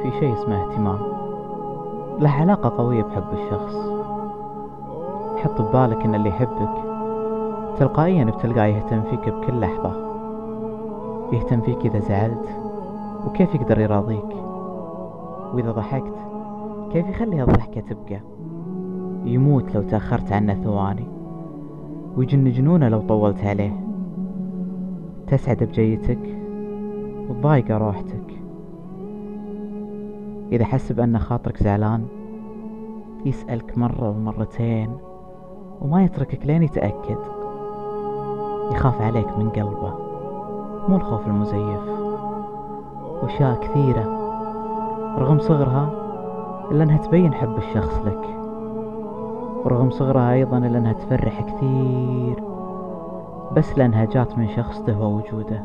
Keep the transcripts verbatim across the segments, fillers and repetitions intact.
في شيء اسمه اهتمام، له علاقة قوية بحب الشخص. حط ببالك ان اللي يحبك تلقائيا بتلقاه يهتم فيك بكل لحظة، يهتم فيك اذا زعلت وكيف يقدر يراضيك، واذا ضحكت كيف يخلي هالضحكة تبقى، يموت لو تأخرت عنه ثواني، ويجن جنونه لو طولت عليه. تسعد بجيتك وتضايق روحتك. إذا حس بأن خاطرك زعلان يسألك مرة ومرتين وما يتركك لين يتأكد. يخاف عليك من قلبه، مو الخوف المزيف. وأشياء كثيرة رغم صغرها إلا أنها تبين حب الشخص لك، ورغم صغرها أيضا إلا أنها تفرح كثير بس لأنها جات من شخص تهوى وجوده.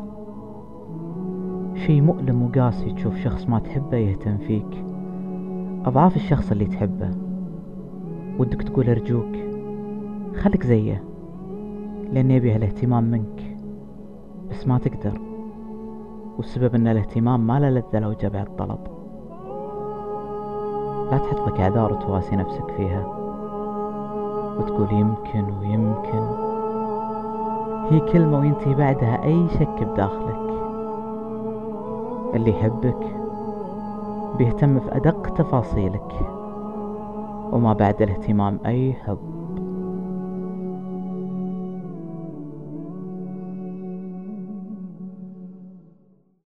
شي مؤلم وقاسي تشوف شخص ما تحبه يهتم فيك أضعاف الشخص اللي تحبه، ودك تقول أرجوك خلك زيه لأن يبيه الاهتمام منك بس ما تقدر، والسبب أن الاهتمام ما له لذة لو جاء بعد طلب. لا تحط لك أعذار وتواسي نفسك فيها وتقول يمكن ويمكن، هي كلمة وينتهي بعدها أي شك بداخلك. اللي يحبك بيهتم في أدق تفاصيلك، وما بعد الاهتمام أي حب.